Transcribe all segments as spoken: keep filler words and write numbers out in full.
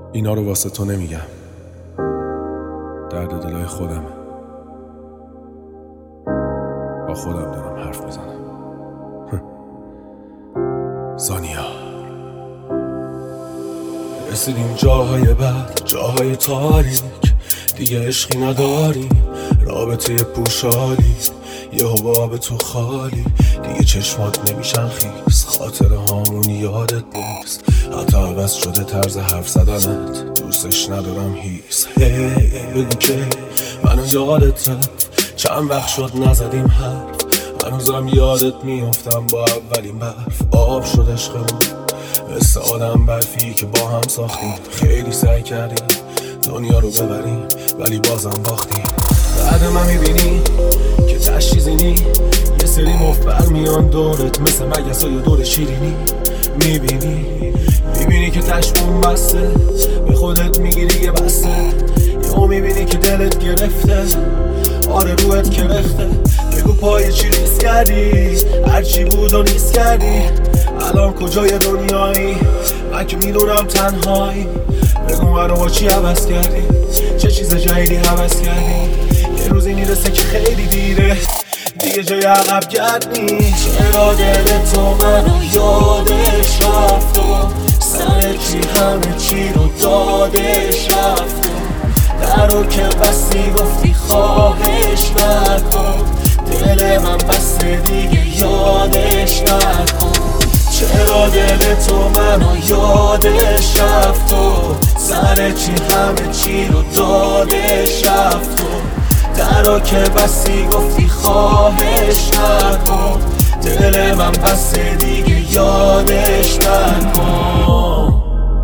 اینا رو واسه تو نمیگم، درد دلای خودم، با خودم دارم حرف میزنم. زانیا رسیدیم جاهای بد، جاهای تاریک، دیگه عشقی نداریم، رابطه پوشالی، یه حباب تو خالی، دیگه چشمات نمیشن خیس، خاطر هامون یادت نیست، حتی عوض شده طرز حرف زدنت، دوستش ندارم هیس. هی بگو که منو یادت رفت، چند وقت شد نزدیم حرف، هنوزم یادت میافتم با اولین برف، آب شد عشقمون مثل آدم برفی که با هم ساختیم، خیلی سعی کردیم دنیا رو ببریم ولی بازم باختیم. بعد من میبینی که تشریزینی، یه سری مفت برمیان دورت مثل مگسای دور شیرینی، میبینی میبینی که تشمون بسته، به خودت میگیری یه بسته، یا میبینی که دلت گرفته، آره روحت کرخته، بگو پای چی ریز کردی، هرچی بود و نیست کردی، الان کجای دنیایی، من که میدونم تنهایی، بگو منو با چی عوض کردی، چه چیز جدیدی عوض کردی، یه روزی میرسه که خیلی دیره، دیگه جای عقب گرد نیست. چرا دل تو منو یادش رفت و سر چی همه چی رو دادش رفت و در رو که بستی گفتی خواهش نکن، دل من بسته دیگه یادش نکن. چرا دل تو منو یادش رفت و سر چی همه چی رو دادش رفت و در رو که بستی گفتی خواهش نکن، دل من بسته دیگه یادش نکن.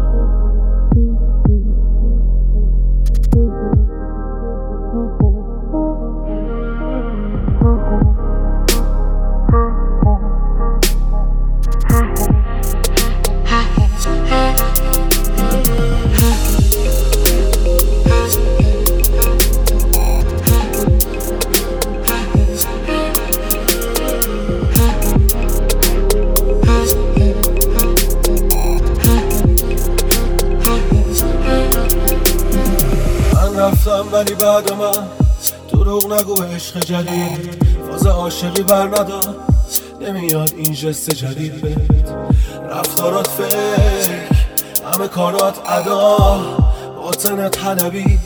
رفتم ولی بعد من دروغ نگو عشق جدید، فاز عاشقی بر ندار، نمیاد این جست جدید بهت، رفتارات فکر، همه کارات ادا، باطنت حلبی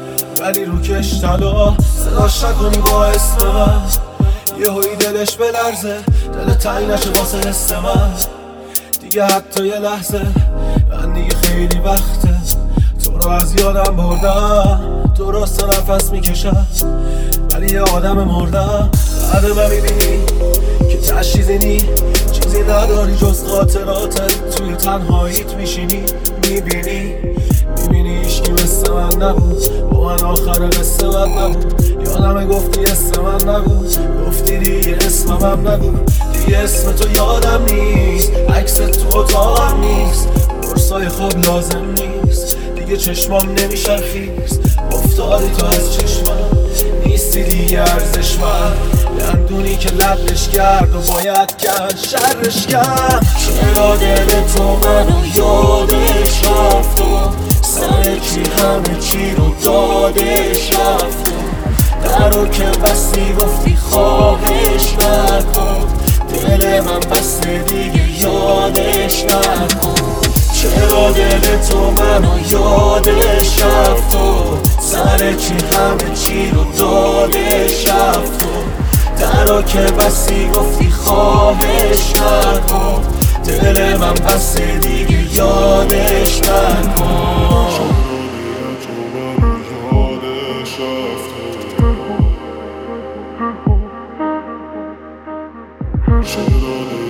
ولی روکش طلا، صداش نکنی با اسم من، یه هایی دلش بلرزه، دل تنگ نشه واسه حس من، دیگه حتی یه لحظه، من دیگه خیلی وقته تو رو از یادم بردم، درست نفس میکشم ولی یه آدم مردم. بعد من میبینی که تشریزینی، چیزی نداری جز خاطراتت، توی تنهاییت میشینی، میبینی میبینی عشقی مثل من نبود، با من آخر قصه من نبود، یادم گفتی اسم من نبود، گفتی دیگه اسمم نگو، دیگه اسم تو یادم نیست، عکست تو اتاقم نیست، برسای خواب لازم نیست، دیگه چشمام نمیشن خیز، افتادی تو از چشمم، نیستی دیگه ارزش من، دندونی که لبش کرد و باید کرد شرش کرد. چرا دل تو منو یادش رفت و سر چی همه چی رو دادش رفت و در رو که بستی گفتی خواهش نکن، دل من بسته دیگه یادش نکن. چرا دل تو منو یادش رفت و سر چی همه چی رو دادش رفت و در رو که بستی گفتی خواهش نکن، دل من بسته دیگه یادش نکن. چرا